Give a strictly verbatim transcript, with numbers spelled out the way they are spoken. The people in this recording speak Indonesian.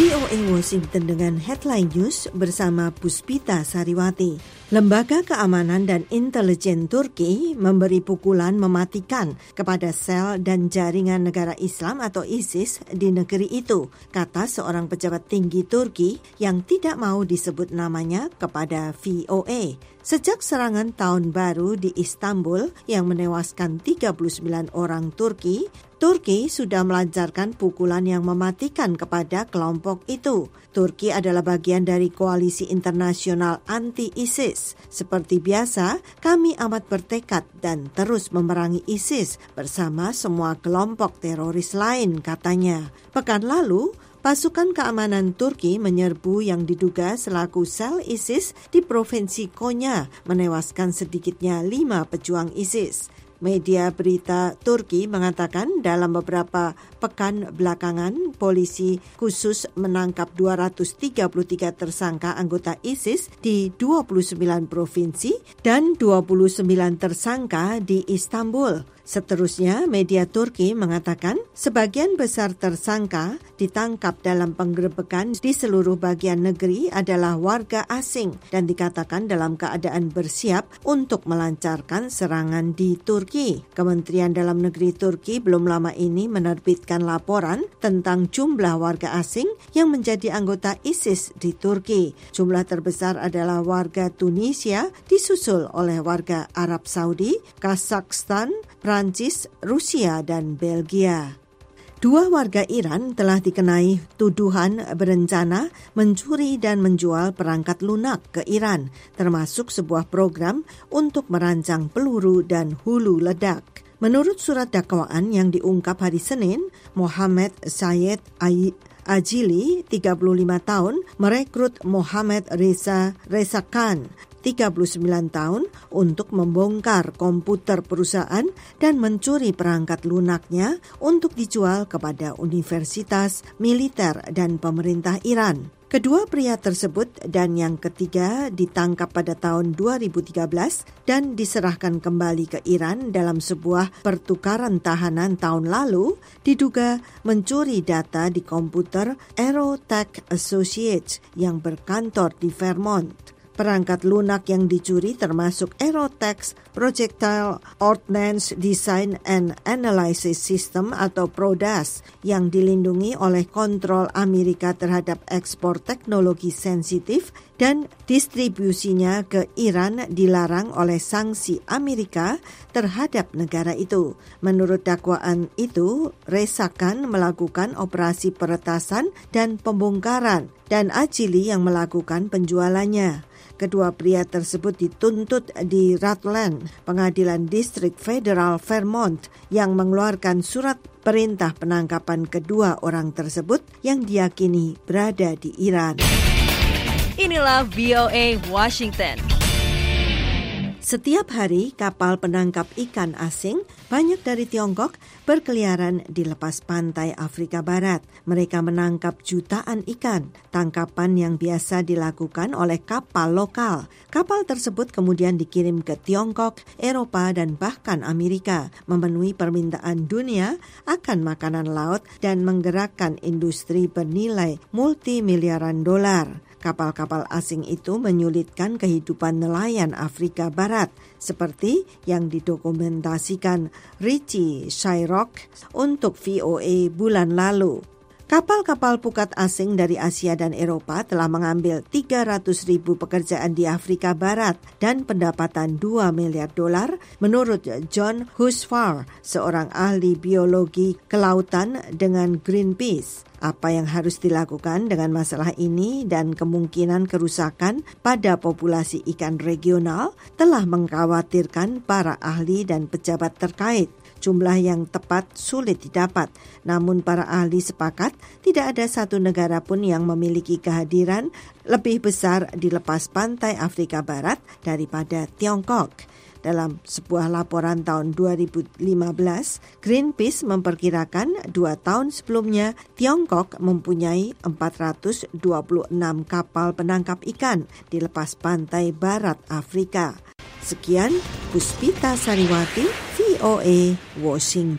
O A Washington dengan Headline News bersama Puspita Sariwati. Lembaga Keamanan dan Intelijen Turki memberi pukulan mematikan kepada sel dan jaringan negara Islam atau ISIS di negeri itu, kata seorang pejabat tinggi Turki yang tidak mau disebut namanya kepada V O A. Sejak serangan tahun baru di Istanbul yang menewaskan tiga puluh sembilan orang Turki, Turki sudah melancarkan pukulan yang mematikan kepada kelompok itu. Turki adalah bagian dari koalisi internasional anti-ISIS. Seperti biasa, kami amat bertekad dan terus memerangi ISIS bersama semua kelompok teroris lain, katanya. Pekan lalu, pasukan keamanan Turki menyerbu yang diduga selaku sel ISIS di Provinsi Konya, menewaskan sedikitnya lima pejuang ISIS. Media berita Turki mengatakan dalam beberapa pekan belakangan, polisi khusus menangkap dua ratus tiga puluh tiga tersangka anggota ISIS di dua puluh sembilan provinsi dan dua puluh sembilan tersangka di Istanbul. Seterusnya, media Turki mengatakan sebagian besar tersangka ditangkap dalam penggerebekan di seluruh bagian negeri adalah warga asing dan dikatakan dalam keadaan bersiap untuk melancarkan serangan di Turki. Kementerian Dalam Negeri Turki belum lama ini menerbitkan laporan tentang jumlah warga asing yang menjadi anggota ISIS di Turki. Jumlah terbesar adalah warga Tunisia, disusul oleh warga Arab Saudi, Kazakhstan, Prancis, Rusia, dan Belgia. Dua warga Iran telah dikenai tuduhan berencana mencuri dan menjual perangkat lunak ke Iran, termasuk sebuah program untuk merancang peluru dan hulu ledak. Menurut surat dakwaan yang diungkap hari Senin, Mohammed Syed Ajili, tiga puluh lima tahun, merekrut Mohammed Reza Rezakan, tiga puluh sembilan tahun, untuk membongkar komputer perusahaan dan mencuri perangkat lunaknya untuk dijual kepada universitas, militer, dan pemerintah Iran. Kedua pria tersebut dan yang ketiga ditangkap pada tahun dua ribu tiga belas dan diserahkan kembali ke Iran dalam sebuah pertukaran tahanan tahun lalu, diduga mencuri data di komputer Aerotech Associates yang berkantor di Vermont. Perangkat lunak yang dicuri termasuk Aerotech Projectile Ordnance Design and Analysis System atau PRODAS yang dilindungi oleh kontrol Amerika terhadap ekspor teknologi sensitif dan distribusinya ke Iran dilarang oleh sanksi Amerika terhadap negara itu. Menurut dakwaan itu, Rezakan melakukan operasi peretasan dan pembongkaran dan Ajili yang melakukan penjualannya. Kedua pria tersebut dituntut di Rutland, Pengadilan Distrik Federal Vermont, yang mengeluarkan surat perintah penangkapan kedua orang tersebut yang diyakini berada di Iran. Inilah V O A Washington. Setiap hari kapal penangkap ikan asing, banyak dari Tiongkok, berkeliaran di lepas pantai Afrika Barat. Mereka menangkap jutaan ikan, tangkapan yang biasa dilakukan oleh kapal lokal. Kapal tersebut kemudian dikirim ke Tiongkok, Eropa, dan bahkan Amerika, memenuhi permintaan dunia akan makanan laut dan menggerakkan industri bernilai multimiliaran dolar. Kapal-kapal asing itu menyulitkan kehidupan nelayan Afrika Barat, seperti yang didokumentasikan Richie Shyrock untuk V O A bulan lalu. Kapal-kapal pukat asing dari Asia dan Eropa telah mengambil tiga ratus ribu pekerjaan di Afrika Barat dan pendapatan dua miliar dolar menurut John Husfar, seorang ahli biologi kelautan dengan Greenpeace. Apa yang harus dilakukan dengan masalah ini dan kemungkinan kerusakan pada populasi ikan regional telah mengkhawatirkan para ahli dan pejabat terkait. Jumlah yang tepat sulit didapat, namun para ahli sepakat tidak ada satu negara pun yang memiliki kehadiran lebih besar di lepas pantai Afrika Barat daripada Tiongkok. Dalam sebuah laporan tahun dua ribu lima belas, Greenpeace memperkirakan dua tahun sebelumnya Tiongkok mempunyai empat ratus dua puluh enam kapal penangkap ikan di lepas pantai barat Afrika. Sekian, Puspita Sariwati, V O A, Washington.